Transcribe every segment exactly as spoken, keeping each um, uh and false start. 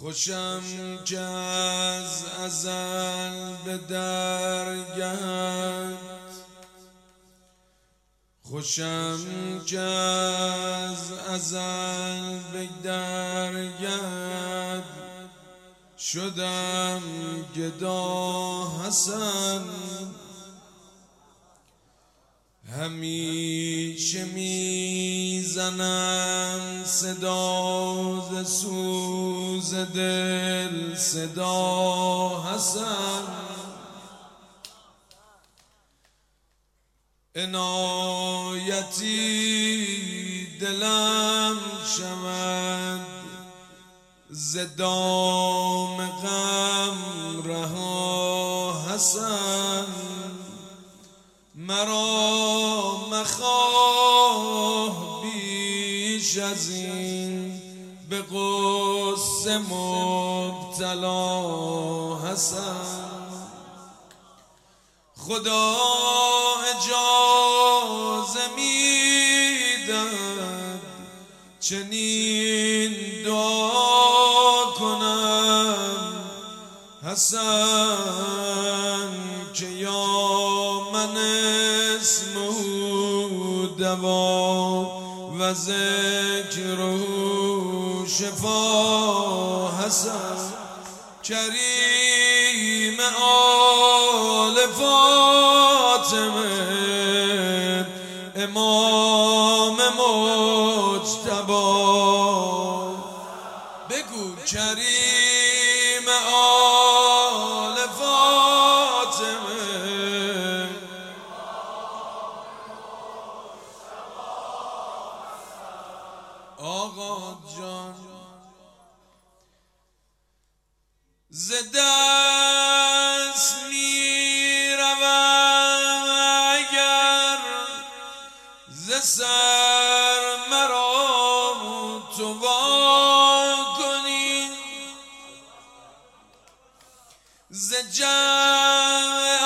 خوشم که از ازل به درگهت، خوشم که از ازل به درگهت، شدم گدا حسن. همیشه میزنم صدا ز سوز دل، صدا حسن. عنایتی دلم شود ز دام غم رها حسن. مرا مخواه بیش از این به غصه مبتلا حسن. خدا اجازه میدهد چنین دعا کنم حسن، که یا من اسمه دوا و ذکره شفا حسن. کریم آل فاطمه امام مجتبی، بگو کریم آل فاطمه. آقا جان ز دست می روم اگر ز سر مرا تو وا کنی، ز جمع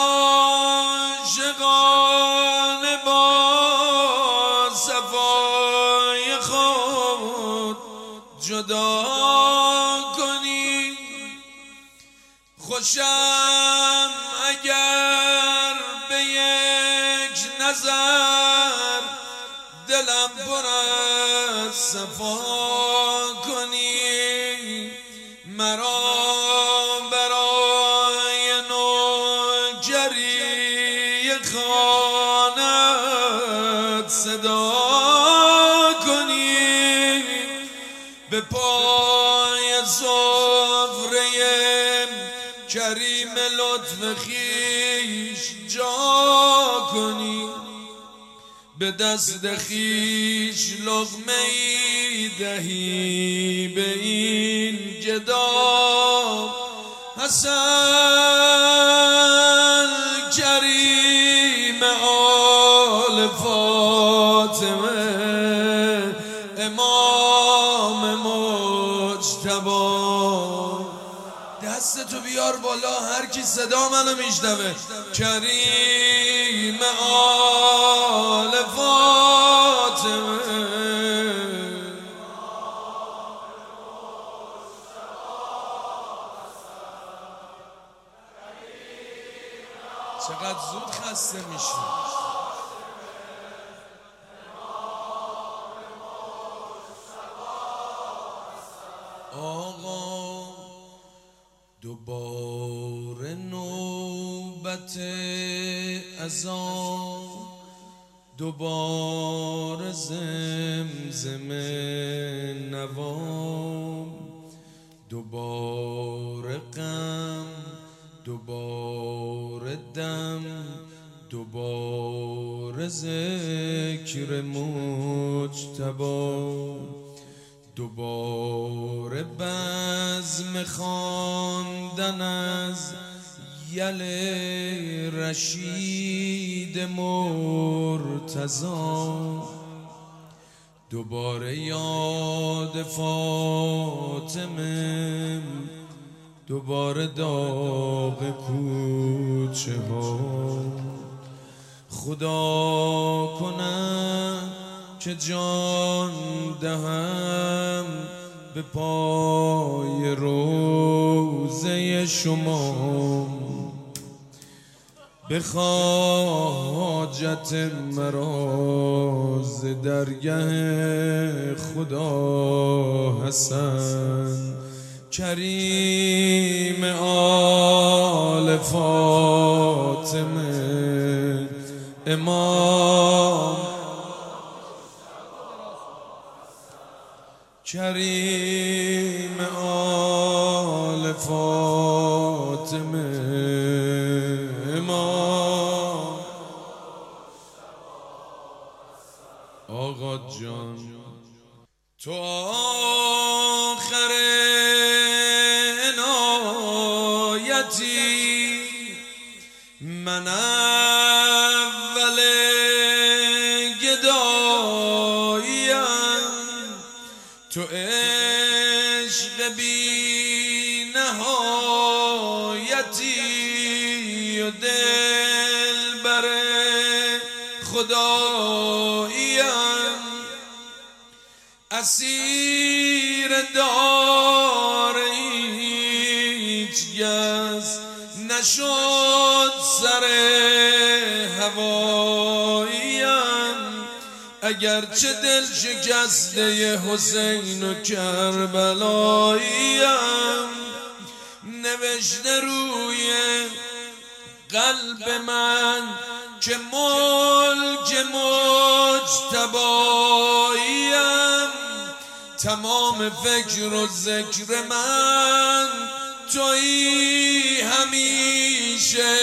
عاشقان با صفای خود جدا کنی. خوشم اگر به یک نظر دلم پر از صفا کنی. مرا برای نوکری خانت صدا کنی. به پای سفره کریم لطف خیش جا کنی. به دست خیش لقمه ای دهی به این گدا حسن. کریم آل فاطمه امام مجتبی. دستتو بیار بالا هر کی صدا منو میشنوه. کریم آل فاطمه. چقدر زود خسته میشی. آقا دوباره نوبت اذان، دوباره زمزم نوام، دوباره غم، دوباره دم، دوباره ذکر مجتبی، دوباره بزم خواندن از یل رشید مرتضی، دوباره یاد فاطمه، دوباره داغ کوچه ها. خدا کنم که جان دهم به پای رو شما به حاجت مراز درگه خدا حسن کریم آل فاطمه امام کریم آل فاطمه امام آقا جان تو آخر عنایتی من اول گداییم تو عشق بی نهایتی و دل بر خداییم اسیر دار هیچ کس نشد سر هواییم اگرچه دل شکسته حسین و کربلاییم نوشته روی قلب من که ملک مجتباییم تمام فکر و ذکر من تویی همیشه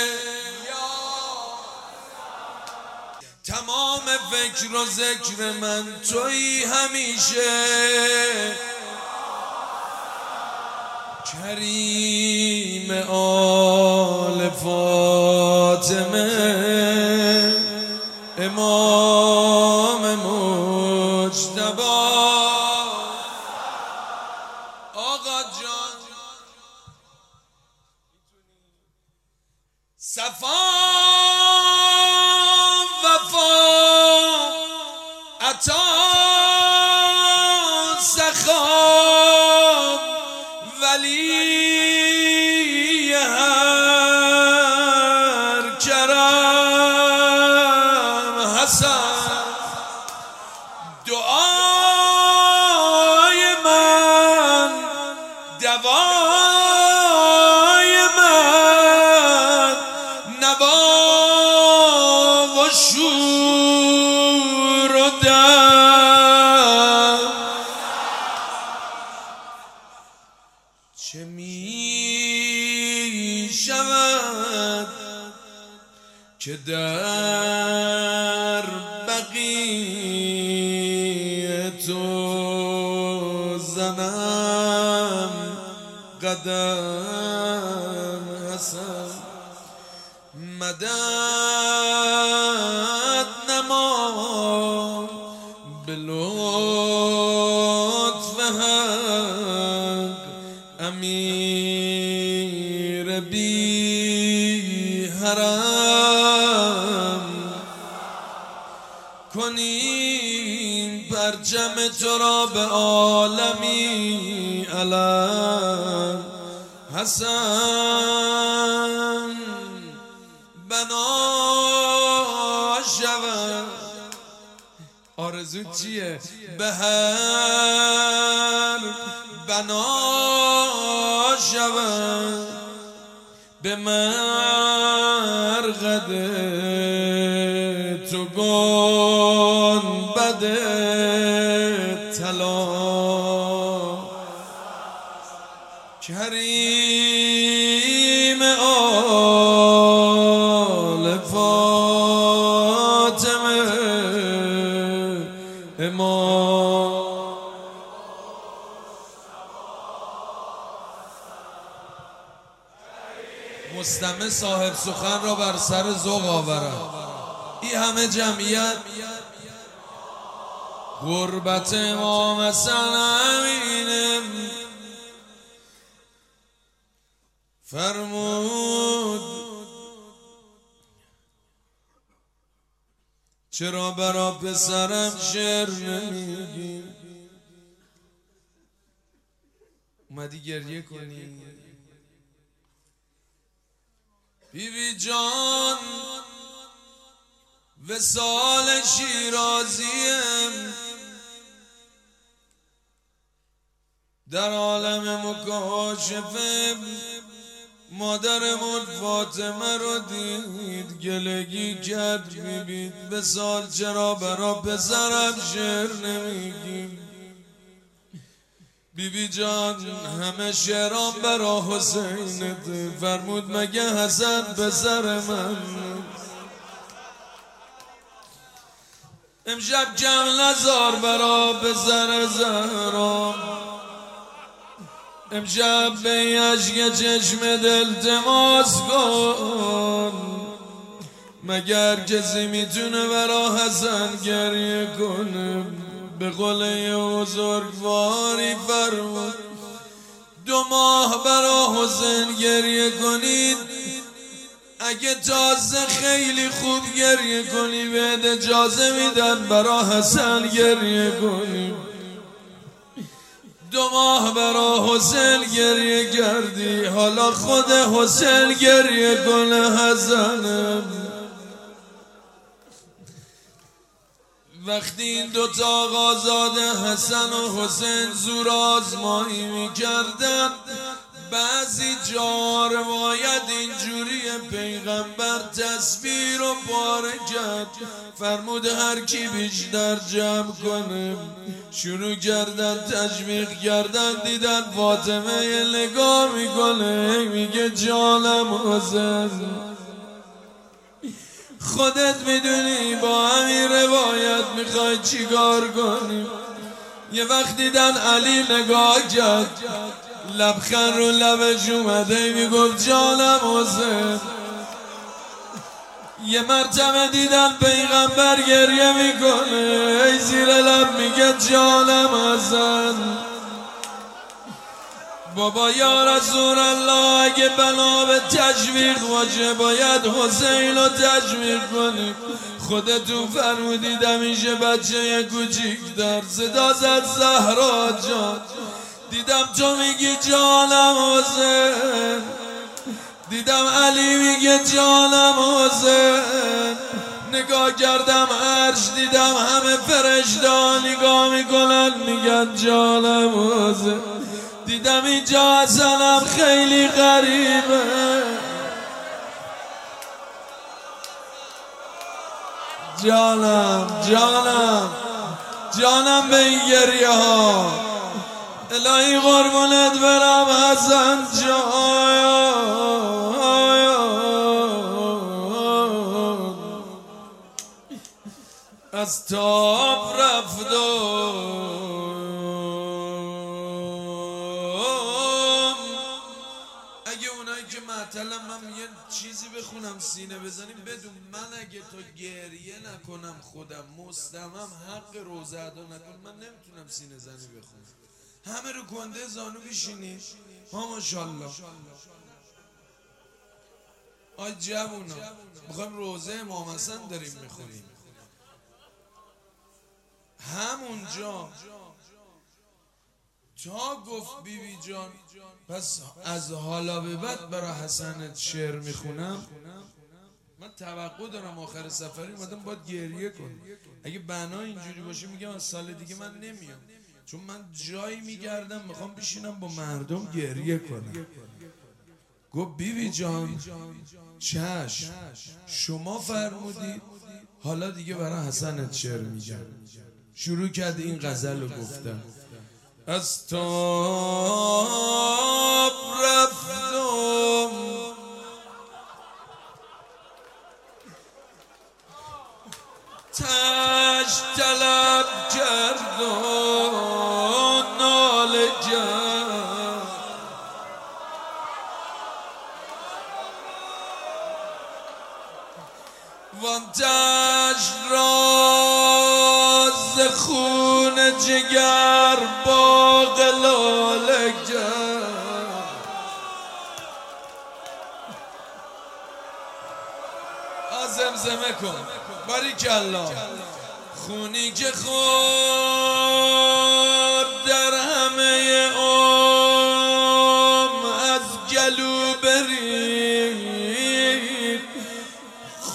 تمام فکر و ذکر من تویی همیشه کریم آل فاطمه امام مجتبی آقا جان صفا وفا عطا سخا ولی هر کرم حسن دعای من دوای من نوا و شور و دم چه می شود که در بقیع تو زنم قدم حسن مدد نما به لطف حق امیر بی حرم کنیم پرچم تو را به عالمی علم حسن بنا شود آرزو چیه به هر بنا شود به مرقد تو گنبد طلا کریم آل فاطمه امام مستمع صاحب سخن را بر سر ذوق آورد. این همه جمعیت غربت امام حسن امینم فرمود چرا برا پسرم شعر نمیگی؟ اومدی گریه کنی؟ بی بی جان وصال شیرازیم در عالم مکاشفه مادرمون فاطمه رو دید گلگی کرد میبید وصال چرا برا پسرم شعر نمیگیم بی بی جان همه شعرام برا حسینت فرمود مگه حسن پسر من امشب کم نزار برا پسر زهرام امشب به عشق چشم دل تماس کن مگر کسی میتونه برا حسن گریه کنه به قول بزرگواری فرمود دو ماه برا حسین گریه کنید اگه تازه خیلی خوب گریه کنی بهت اجازه میدن برا حسن گریه کنی دو ماه برا حسین گریه کردی حالا خود حسین گریه کنه حسنم وقتی این دوتا آقازاده حسن و حسین زور آزمایی میکردن بعضی جا روایت اینجوری پیغمبر تصویر و پاره کرد فرمود هر کی بیشتر جمع کنه شروع کردن تشویق کردن دیدن فاطمه یه نگاه میکنه میگه جانم حسین خودت میدونی با همین روایت میخوای چیکار کنی یه وقت دیدن علی نگاه کرد لبخند رو لبش اومده میگفت جانم حسین یه مرتبه دیدن پیغمبر گریه میکنه ای زیر لب میگه جانم حسن بابا یا رسول الله اگه بنا به تشویق باشه باید حسین رو تشویق کنی خودتون فرمودید همیشه بچه یه کوچیک در صدا زد زهرا جان دیدم تو میگی جانم حسین دیدم علی میگه جانم حسین نگاه کردم عرش دیدم همه فرشته‌ها نگاه میکنن میگن جانم حسین دیدم اینجا حسنم خیلی غریبه جانم جانم جانم به این گریه ها الهی قربونت برم حسن جان از تاب رفتم اگه اونایی که معطلم من یه چیزی بخونم سینه بزنیم بدون من اگه تو گریه نکنم خودم مستمم حق روزه ادا نکنم من نمیتونم سینه زنی بخونم همه رو کنده زانو بیشینی ها ماشالله آی جوونا میخوایم روزه امام حسن داریم میخونیم همونجا تا گفت بی بی جان پس از حالا به بعد برای حسنت شعر میخونم من توقع دارم آخر سفری اومدم باید گریه کنم اگه بنا اینجوری باشه میگم از سال دیگه من نمیام چون من جایی میگردم میخوام بشینم با مردم گریه کنم گفت بی بی جان چشم شما فرمودید حالا دیگه برای حسنت شعر میگم شروع کرد این غزل رو گفتن از تاب رفتم تش طلب کردم ناله کرد وان تش راز خون جگر با غلاله کرد زمزمه کن باریکالله خونی که خورد در همه عمر از گلو برید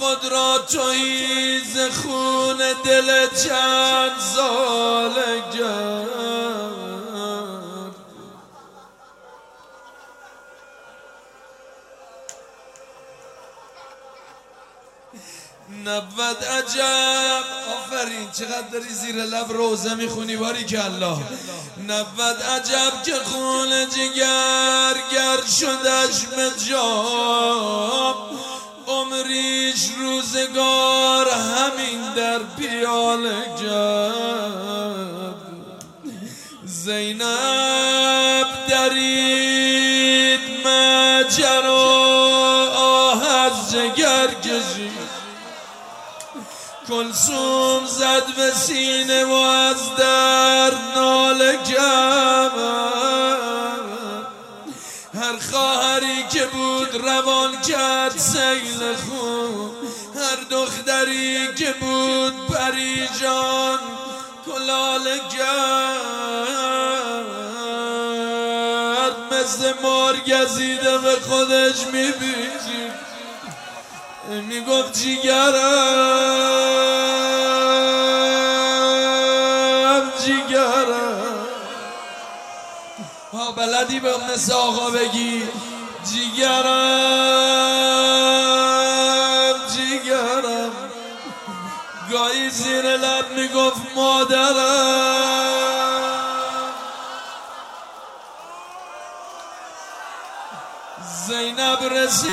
خود را تویی ز خون دل چند ساله کرد. نبود عجب، آفرین چقدر داری زیر لب روزه میخونی باریکالله. نبود عجب که خون جگر گر شدش به جام، عمریش روزگار همین در پیاله کرد. زینب درید مجرا آه از جگر کشید، کلثوم زد به سینه و از در ناله کرد. هر خواهری که بود روان کرد سیل خون، هر دختری که بود پریشان کلاله کرد. مثل مار گزیده به خودش میبیشید، میگفت جیگرم جیگرم. ها بلدی به مثل آقا بگی جیگرم جیگرم. گاهی زیر لب میگفت مادرم. زینب رسید